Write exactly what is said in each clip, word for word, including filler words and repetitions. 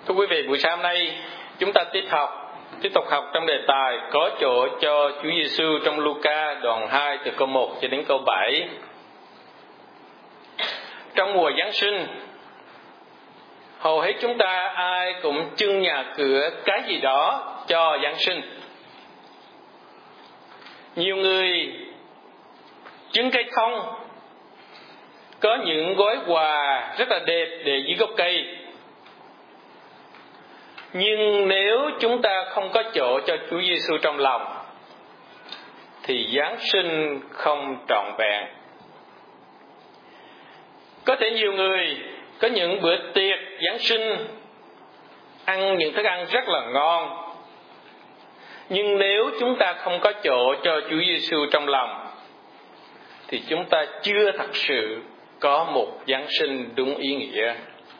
Thưa quý vị, buổi sáng hôm nay chúng ta tiếp học, tiếp tục học trong đề tài có chỗ cho Chúa Giêsu trong Luca đoạn hai từ câu một cho đến câu bảy. Trong mùa Giáng sinh, hầu hết chúng ta ai cũng trưng nhà cửa cái gì đó cho Giáng sinh. Nhiều người trưng cây thông, có những gói quà rất là đẹp để dưới gốc cây. Nhưng nếu chúng ta không có chỗ cho Chúa Giêsu trong lòng, thì Giáng sinh không trọn vẹn. Có thể nhiều người có những bữa tiệc Giáng sinh, ăn những thức ăn rất là ngon. Nhưng nếu chúng ta không có chỗ cho Chúa Giêsu trong lòng, thì chúng ta chưa thật sự có một Giáng sinh đúng ý nghĩa.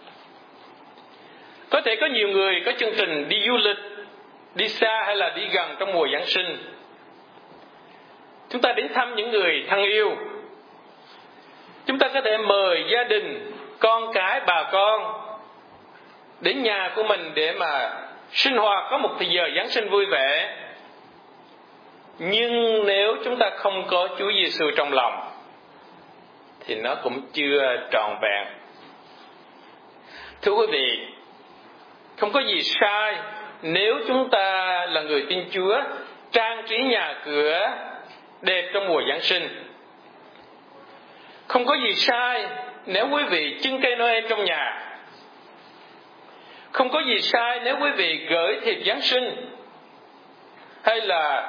Có thể có nhiều người có chương trình đi du lịch, đi xa hay là đi gần trong mùa Giáng sinh. Chúng ta đến thăm những người thân yêu. Chúng ta có thể mời gia đình, con cái, bà con đến nhà của mình để mà sinh hoạt, có một thời giờ Giáng sinh vui vẻ. Nhưng nếu chúng ta không có Chúa Giêsu trong lòng, thì nó cũng chưa trọn vẹn. Thưa quý vị, không có gì sai nếu chúng ta là người tin Chúa trang trí nhà cửa đẹp trong mùa Giáng sinh. Không có gì sai nếu quý vị trưng cây Noel trong nhà. Không có gì sai nếu quý vị gửi thiệp Giáng sinh hay là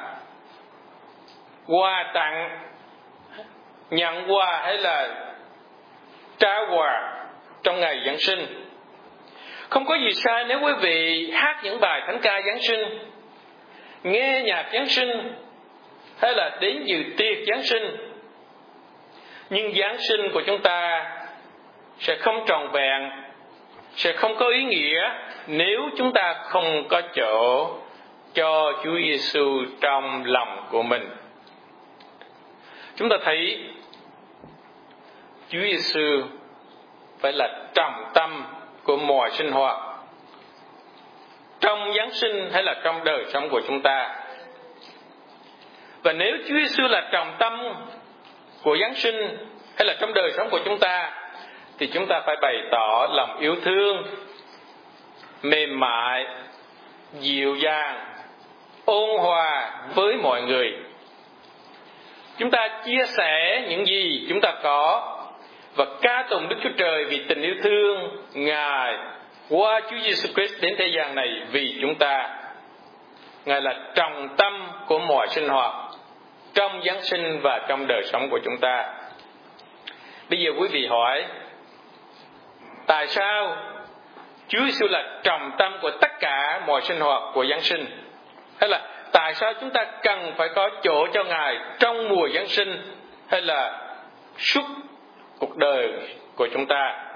quà tặng, nhận quà hay là trao quà trong ngày Giáng sinh. Không có gì sai nếu quý vị hát những bài thánh ca Giáng sinh, nghe nhạc Giáng sinh hay là đến dự tiệc Giáng sinh. Nhưng Giáng sinh của chúng ta sẽ không trọn vẹn, sẽ không có ý nghĩa nếu chúng ta không có chỗ cho Chúa Giêsu trong lòng của mình. Chúng ta thấy Chúa Giêsu phải là trọng tâm của mọi sinh hoạt, trong Giáng sinh hay là trong đời sống của chúng ta. Và nếu Chúa Giêsu là trọng tâm của Giáng sinh hay là trong đời sống của chúng ta, thì chúng ta phải bày tỏ lòng yêu thương, mềm mại, dịu dàng, ôn hòa với mọi người. Chúng ta chia sẻ những gì chúng ta có và ca tụng Đức Chúa Trời vì tình yêu thương Ngài qua Chúa Giêsu Christ đến thế gian này vì chúng ta. Ngài là trọng tâm của mọi sinh hoạt trong Giáng sinh và trong đời sống của chúng ta. Bây giờ quý vị hỏi, tại sao Chúa Giêsu là trọng tâm của tất cả mọi sinh hoạt của Giáng sinh? Hay là tại sao chúng ta cần phải có chỗ cho Ngài trong mùa Giáng sinh hay là suốt cuộc đời của chúng ta?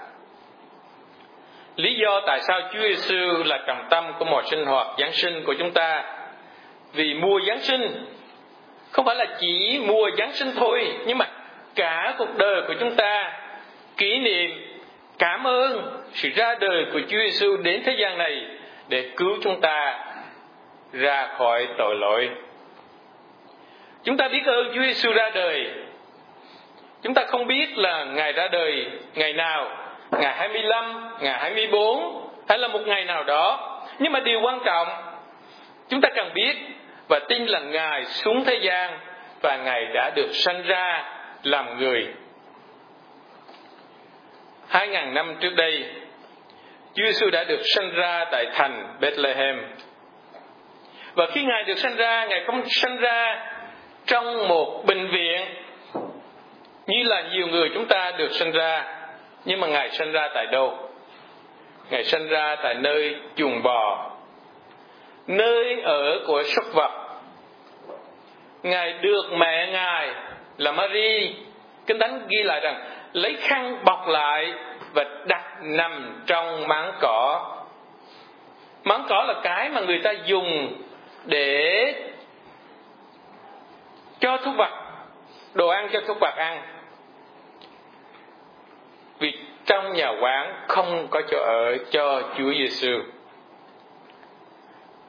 Lý do tại sao Chúa Giêsu là trọng tâm của mọi sinh hoạt Giáng sinh của chúng ta? Vì mùa Giáng sinh không phải là chỉ mùa Giáng sinh thôi, nhưng mà cả cuộc đời của chúng ta kỷ niệm cảm ơn sự ra đời của Chúa Giêsu đến thế gian này để cứu chúng ta ra khỏi tội lỗi. Chúng ta biết ơn Chúa Giêsu ra đời. Chúng ta không biết là Ngài ra đời ngày nào, ngày hai mươi lăm, ngày hai mươi bốn hay là một ngày nào đó. Nhưng mà điều quan trọng chúng ta cần biết và tin là Ngài xuống thế gian và Ngài đã được sanh ra làm người. Hai ngàn năm trước đây, Chúa Giêsu đã được sanh ra tại thành Bethlehem. Và khi Ngài được sanh ra, Ngài không sanh ra trong một bệnh viện như là nhiều người chúng ta được sanh ra. Nhưng mà Ngài sanh ra tại đâu? Ngài sanh ra tại nơi chuồng bò, nơi ở của súc vật. Ngài được mẹ Ngài là Mary, Kinh Thánh ghi lại rằng lấy khăn bọc lại và đặt nằm trong máng cỏ. Máng cỏ là cái mà người ta dùng để cho thú vật, đồ ăn cho thú vật ăn. Vì trong nhà quán không có chỗ ở cho Chúa Giêsu.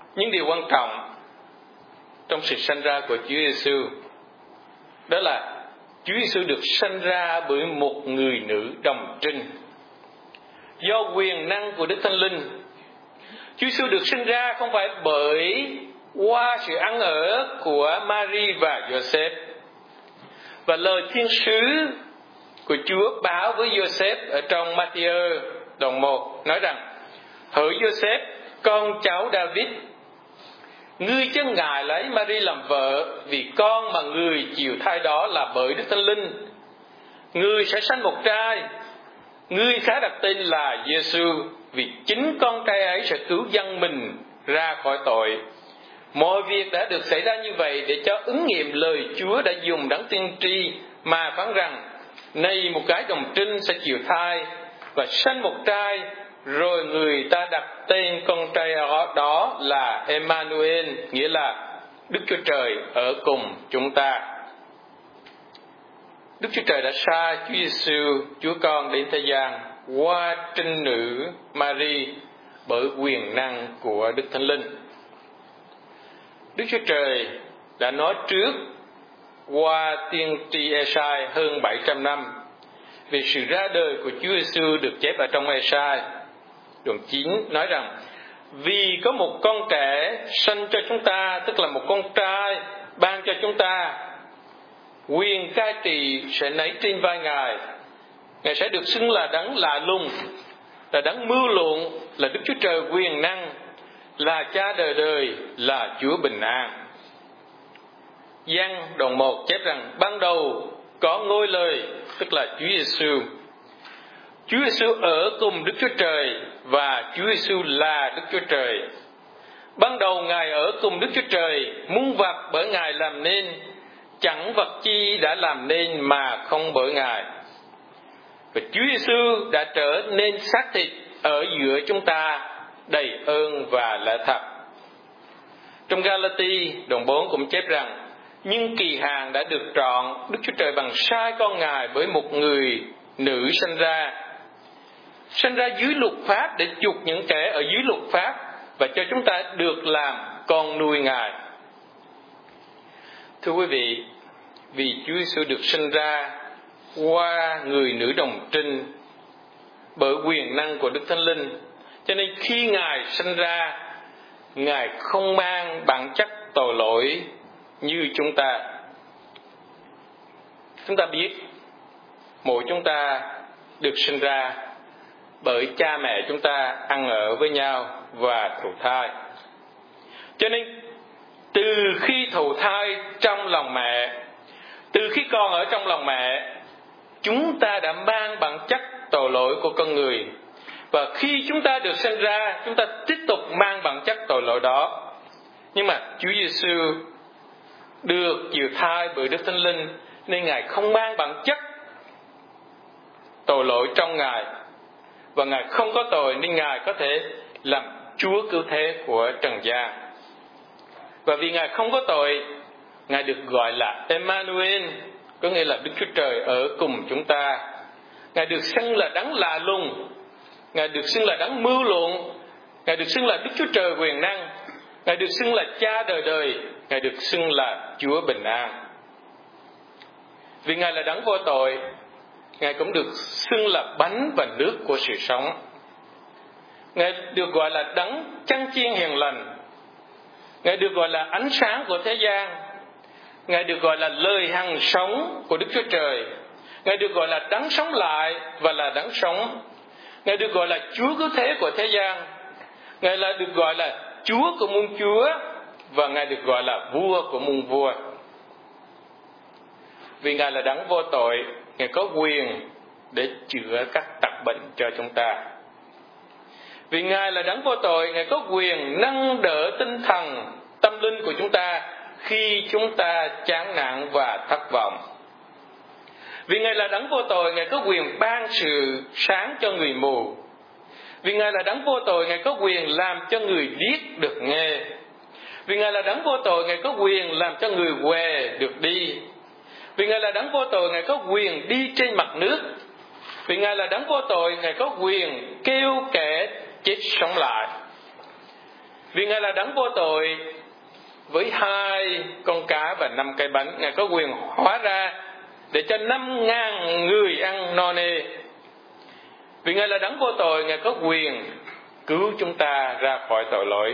những điều quan trọng trong sự sanh ra của Chúa Giêsu đó là Chúa Giêsu được sanh ra bởi một người nữ đồng trinh. Do quyền năng của Đức Thánh Linh, Chúa Giêsu được sinh ra không phải bởi qua sự ăn ở của Mary và Joseph. Và lời thiên sứ của Chúa báo với Joseph ở trong Ma-thi-ơ đoạn một nói rằng: hỡi Joseph, con cháu David, ngươi chớ ngại lấy Mary làm vợ, vì con mà người chịu thai đó là bởi Đức Thánh Linh. Ngươi sẽ sanh một trai, ngươi khá đặt tên là Giê-xu, vì chính con trai ấy sẽ cứu dân mình ra khỏi tội. Mọi việc đã được xảy ra như vậy để cho ứng nghiệm lời Chúa đã dùng đấng tiên tri mà phán rằng: nay một cái đồng trinh sẽ chịu thai và sanh một trai, rồi người ta đặt tên con trai đó là Emmanuel, nghĩa là Đức Chúa Trời ở cùng chúng ta. Đức Chúa Trời đã sai Chúa Giêsu, Chúa Con đến thế gian qua trinh nữ Mary bởi quyền năng của Đức Thánh Linh. Đức Chúa Trời đã nói trước qua tiên tri Ê-sai hơn bảy trăm năm về sự ra đời của Chúa Giêsu được chép ở trong Ê-sai đoạn chín nói rằng: vì có một con trẻ sanh cho chúng ta, tức là một con trai ban cho chúng ta, quyền cai trị sẽ nấy trên vai Ngài. Ngài sẽ được xưng là đấng lạ lùng, là đấng mưu lộn, là Đức Chúa Trời quyền năng, là Cha đời đời, là Chúa bình an. Giăng đoạn một chép rằng: ban đầu có ngôi lời, tức là Chúa Giêsu. Chúa Giêsu ở cùng Đức Chúa Trời và Chúa Giêsu là Đức Chúa Trời. Ban đầu Ngài ở cùng Đức Chúa Trời, muôn vật bởi Ngài làm nên, chẳng vật chi đã làm nên mà không bởi Ngài. Và Chúa Giêsu đã trở nên xác thịt ở giữa chúng ta, đầy ơn và lẽ thật. Trong Ga-la-ti đoạn bốn cũng chép rằng: nhưng kỳ hạn đã được trọn, Đức Chúa Trời bằng sai con Ngài bởi một người nữ sanh ra, sanh ra dưới luật pháp để chuộc những kẻ ở dưới luật pháp và cho chúng ta được làm con nuôi Ngài. Thưa quý vị, vì Chúa Giêsu được sinh ra qua người nữ đồng trinh bởi quyền năng của Đức Thánh Linh, cho nên khi Ngài sinh ra, Ngài không mang bản chất tội lỗi như chúng ta. Chúng ta biết mỗi chúng ta được sinh ra bởi cha mẹ chúng ta ăn ở với nhau và thụ thai. Cho nên từ khi thụ thai trong lòng mẹ, từ khi còn ở trong lòng mẹ, chúng ta đã mang bản chất tội lỗi của con người. Và khi chúng ta được sinh ra, chúng ta tiếp tục mang bản chất tội lỗi đó. Nhưng mà Chúa Giêsu được chịu thai bởi Đức Thánh Linh, nên Ngài không mang bản chất tội lỗi trong Ngài, và Ngài không có tội nên Ngài có thể làm Chúa cứu thế của trần gian. Và vì Ngài không có tội, Ngài được gọi là Emmanuel, có nghĩa là Đức Chúa Trời ở cùng chúng ta. Ngài được xưng là đấng lạ lùng, Ngài được xưng là đấng mưu lộn, Ngài được xưng là Đức Chúa Trời quyền năng, Ngài được xưng là Cha đời đời, Ngài được xưng là Chúa bình an. Vì Ngài là đấng vô tội, Ngài cũng được xưng là bánh và nước của sự sống. Ngài được gọi là đấng chăn chiên hiền lành, Ngài được gọi là ánh sáng của thế gian, Ngài được gọi là lời hằng sống của Đức Chúa Trời, Ngài được gọi là đấng sống lại và là đấng sống, Ngài được gọi là Chúa cứu thế của thế gian, Ngài là được gọi là Chúa của muôn chúa, và Ngài được gọi là vua của muôn vua. Vì Ngài là đấng vô tội, Ngài có quyền để chữa các tật bệnh cho chúng ta. Vì Ngài là đấng vô tội, Ngài có quyền nâng đỡ tinh thần, tâm linh của chúng ta khi chúng ta chán nản và thất vọng. Vì Ngài là đấng vô tội, Ngài có quyền ban sự sáng cho người mù. Vì Ngài là đấng vô tội, Ngài có quyền làm cho người điếc được nghe. Vì Ngài là đấng vô tội, Ngài có quyền làm cho người què được đi. Vì Ngài là đấng vô tội, Ngài có quyền đi trên mặt nước. Vì Ngài là đấng vô tội, Ngài có quyền kêu kẻ chết sống lại. Vì Ngài là đấng vô tội, với hai con cá và năm cái bánh, Ngài có quyền hóa ra để cho năm ngàn người ăn no nê. Vì Ngài là đấng vô tội, Ngài có quyền cứu chúng ta ra khỏi tội lỗi.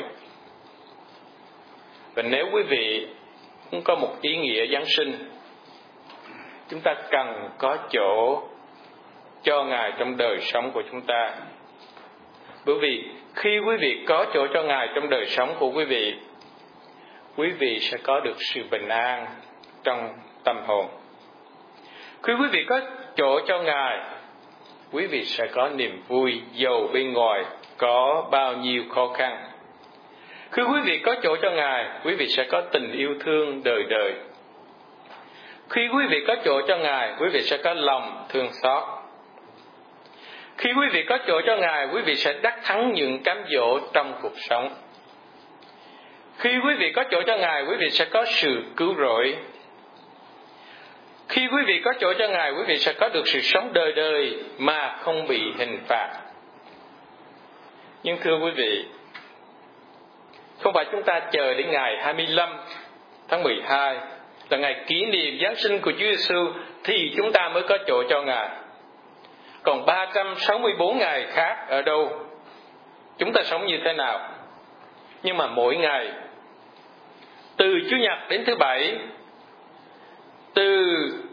Và nếu quý vị cũng có một ý nghĩa Giáng sinh, chúng ta cần có chỗ cho Ngài trong đời sống của chúng ta. Bởi vì khi quý vị có chỗ cho Ngài trong đời sống của quý vị, quý vị sẽ có được sự bình an trong tâm hồn. Khi quý vị có chỗ cho Ngài, quý vị sẽ có niềm vui dầu bên ngoài có bao nhiêu khó khăn. Khi quý vị có chỗ cho Ngài, quý vị sẽ có tình yêu thương đời đời. Khi quý vị có chỗ cho Ngài, quý vị sẽ có lòng thương xót. Khi quý vị có chỗ cho Ngài, quý vị sẽ đắc thắng những cám dỗ trong cuộc sống. Khi quý vị có chỗ cho Ngài, quý vị sẽ có sự cứu rỗi. Khi quý vị có chỗ cho Ngài, quý vị sẽ có được sự sống đời đời mà không bị hình phạt. Nhưng thưa quý vị, không phải chúng ta chờ đến ngày hai mươi lăm tháng mười hai là ngày kỷ niệm Giáng sinh của Chúa Giêsu thì chúng ta mới có chỗ cho Ngài. Còn ba trăm sáu mươi bốn ngày khác ở đâu? Chúng ta sống như thế nào? Nhưng mà mỗi ngày, từ Chủ nhật đến thứ Bảy, từ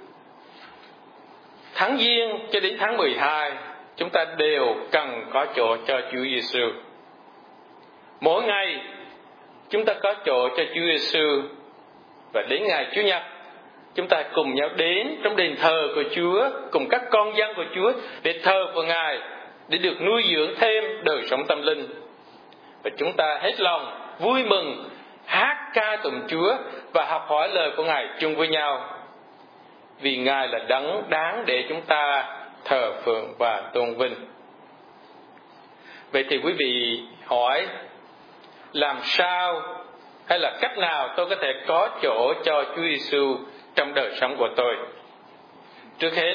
tháng Giêng cho đến tháng mười hai, chúng ta đều cần có chỗ cho Chúa Giêsu. Mỗi ngày chúng ta có chỗ cho Chúa Giêsu, và đến ngày Chủ nhật chúng ta cùng nhau đến trong đền thờ của Chúa, cùng các con dân của Chúa để thờ phượng Ngài, để được nuôi dưỡng thêm đời sống tâm linh. Và chúng ta hết lòng vui mừng hát ca tụng Chúa và học hỏi lời của Ngài chung với nhau, vì Ngài là đấng đáng để chúng ta thờ phượng và tôn vinh. Vậy thì quý vị hỏi, làm sao hay là cách nào tôi có thể có chỗ cho Chúa Giêsu trong đời sống của tôi? Trước hết,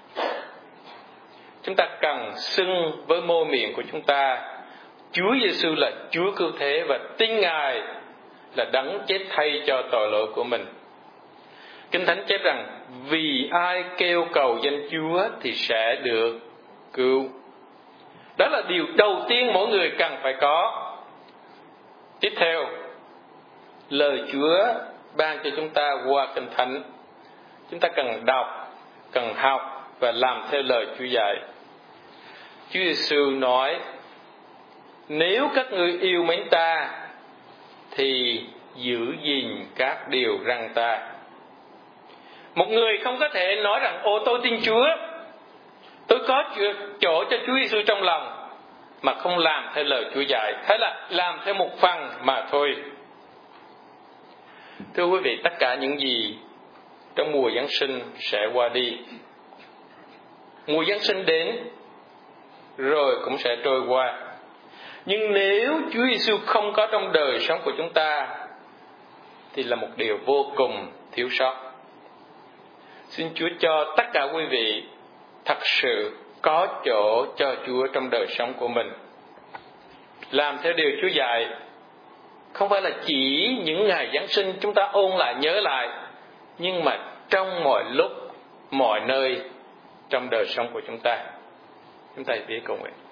chúng ta cần xưng với môi miệng của chúng ta Chúa Giêsu là Chúa cứu thế, và tin Ngài là đấng chết thay cho tội lỗi của mình. Kinh Thánh chép rằng, vì ai kêu cầu danh Chúa thì sẽ được cứu. Đó là điều đầu tiên mỗi người cần phải có. Tiếp theo, lời Chúa ban cho chúng ta qua Kinh Thánh, chúng ta cần đọc, cần học và làm theo lời Chúa dạy. Chúa Giêsu nói, nếu các ngươi yêu mến ta thì giữ gìn các điều răn ta. Một người không có thể nói rằng, ô tôi tin Chúa, tôi có chỗ cho Chúa Giêsu trong lòng, mà không làm theo lời Chúa dạy, hay là làm theo một phần mà thôi. Thưa quý vị, tất cả những gì trong mùa Giáng sinh sẽ qua đi. Mùa Giáng sinh đến rồi cũng sẽ trôi qua. Nhưng nếu Chúa Giêsu không có trong đời sống của chúng ta thì là một điều vô cùng thiếu sót. Xin Chúa cho tất cả quý vị thật sự có chỗ cho Chúa trong đời sống của mình. Làm theo điều Chúa dạy, không phải là chỉ những ngày Giáng sinh chúng ta ôn lại nhớ lại, nhưng mà trong mọi lúc, mọi nơi trong đời sống của chúng ta. Chúng ta biết cùng nguyện.